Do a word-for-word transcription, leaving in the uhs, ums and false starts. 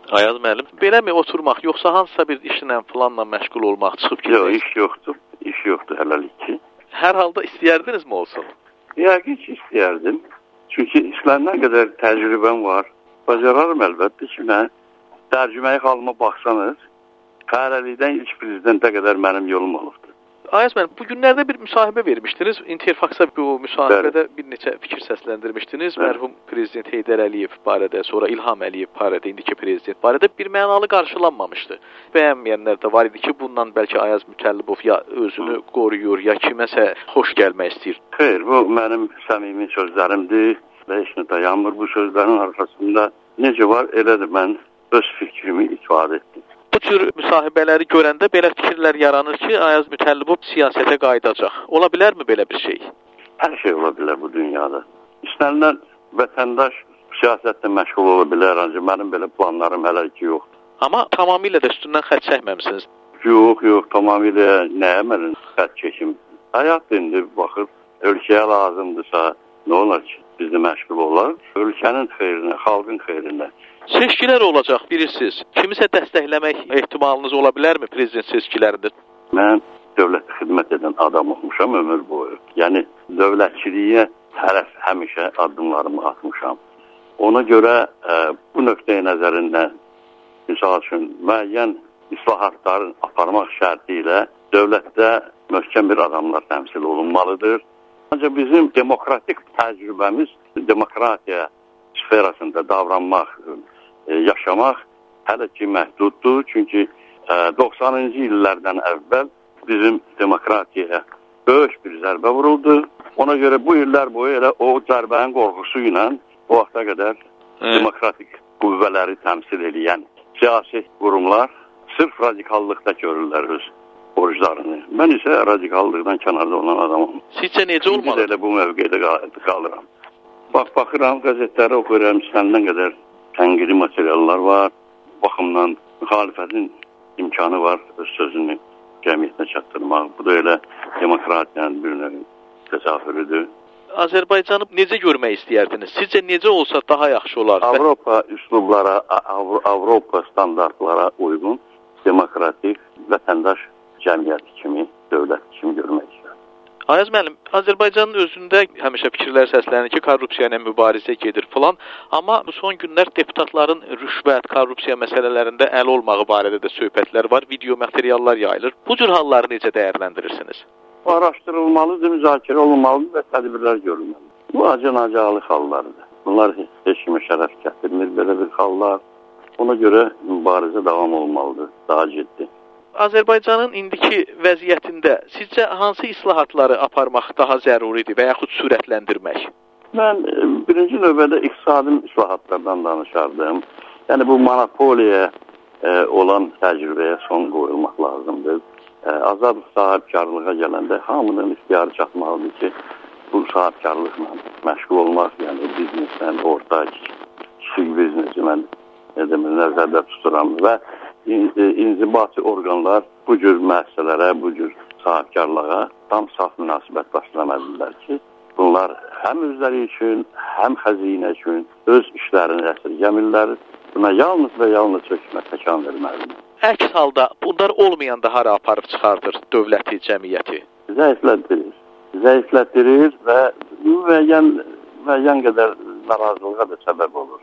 Ayaz müəllim, beləmi oturmaq, yoxsa hansısa bir işlə filanla məşğul olmaq, çıxıb getmək? Yox, iş yoxdur. İş yoxdur hələlik ki. Hər halda istəyərdiniz mi olsun? Yəqin ki, istəyərdim. Çünki işlərlə qədər təcrübəm var. Bacararım əlbəttə ki, mən tərcüməyi halıma baxsanız, fəhərəlikdən ilk prezidentə qədər mənim yolum olubdur. Ayaz müəllim, bu günlərdə bir müsahibə vermişdiniz. Interfaxsa bu müsahibədə bir neçə fikir səsləndirmişdiniz. Bəli. Mərhum prezident Heydər Əliyev barədə, sonra İlham Əliyev barədə, indiki prezident barədə bir mənalı qarşılanmamışdı. Bəyənməyənlər də var idi ki, bundan bəlkə Ayaz Mütəllibov ya özünü qoruyur, ya kiməsə xoş gəlmək istəyir. Xeyr, bu mənim səmimi sözlərimdir və heç nə dayanmır bu sözlərin arxasında. Necə var, elədir mən öz fikrimi ifadə etdim. Bu tür müsahibələri görəndə belə fikirlər yaranır ki, Ayaz Mütəllibov siyasətə qayıdacaq. Ola bilərmi belə bir şey? Hər şey ola bilər bu dünyada. İstənilən vətəndaş siyasətlə məşğul ola bilər, ancaq mənim belə planlarım hələ ki yoxdur. Amma tamamilə də üstündən xətt çəkməmisiniz. Yox, yox, tamamilə nəyə mənim xətt çəkim? Həyat indi baxır, ölkəyə lazımdırsa nə olar ki, biz də məşğul olar? Ölkənin xeyrinə, xalqın xeyrinə. Seçkilər olacaq, bilirsiniz. Kimisə dəstəkləmək ehtimalınız ola bilərmi prezident seçkilərində? Mən dövlətə xidmət edən adam olmuşam ömür boyu. Yəni, dövlətçiliyə tərəf həmişə addımlarımı atmışam. Ona görə ə, bu nöqteyi nəzərindən, misal üçün, müəyyən islahatların aparmaq şərti ilə dövlətdə möhkəm bir adamlar təmsil olunmalıdır. Ancaq bizim demokratik təcrübəmiz demokratiya sferasında davranmaq, e, yaşamaq hələ ki məhduddur. Çünki e, doxsanıncı illərdən əvvəl bizim demokratiyaya böyük bir zərbə vuruldu. Ona görə bu illər boyu elə o zərbənin qorxusu ilə o vaxta qədər Hı. demokratik qüvvələri təmsil edən siyasi qurumlar sırf radikallıqda görürlər öz borclarını. Mən isə radikallıqdan kənarda olan adamım. Sizcə necə olmalı? Elə bu mövqedə qalıram. Bax, baxıram, qəzetləri oxuyuram, istənilən qədər tənqidi materiallar var. Baxımdan müxalifətin imkanı var öz sözünü cəmiyyətinə çatdırmaq. Bu da elə demokratiyanın bir növ təsavvürüdür. Azərbaycanı necə görmək istəyərdiniz? Sizcə necə olsa daha yaxşı olar? Avropa üslublara, Avro Avropa standartlara uyğun demokratik vətəndaş cəmiyyəti kimi, dövlət kimi görmək istəyirəm. Ayaz müəllim, Azərbaycanın özündə həmişə fikirlər səslənir ki, korrupsiya ilə mübarizə gedir filan, amma bu son günlər deputatların rüşvət, korrupsiya məsələlərində əl olmağı barədə də söhbətlər var, video materiallar yayılır. Bu cür halları necə dəyərləndirirsiniz? Bu araşdırılmalıdır, müzakirə olunmalıdır və tədbirlər görülməlidir. Bu acınacaqlı hallardır. Bunlar heç kimə şərəf gətirmir, belə bir hallar. Ona görə mübarizə davam olmalıdır, daha ciddi. Azərbaycanın indiki vəziyyətində sizcə hansı islahatları aparmaq daha zəruridir və yaxud sürətləndirmək? Mən birinci növbədə iqtisadi islahatlardan danışardım. Yəni bu monopoliya e, olan təcrübəyə son qoyulmaq lazımdır. E, azad sahibkarlığa gələndə hamının ixtiyarı çatmalıdır ki, bu sahibkarlıqla məşğul olmaq, yəni bizneslə, orta, kiçik biznesi mən edəmə, nəzərdə tuturam və inzibati orqanlar bu cür müəssisələrə, bu cür sahibkarlığa tam saf münasibət başlamalıdırlar ki, bunlar həm özləri üçün, həm xəzinə üçün öz işlərini əsirgəmirlər. Buna yalnız və yalnız hökumət təkan verməlidir. Əks halda bunlar olmayanda hara aparıb çıxardır dövləti, cəmiyyəti? Zəiflətdirir. Zəiflətdirir və müəyyən, müəyyən qədər narazılığa da səbəb olur.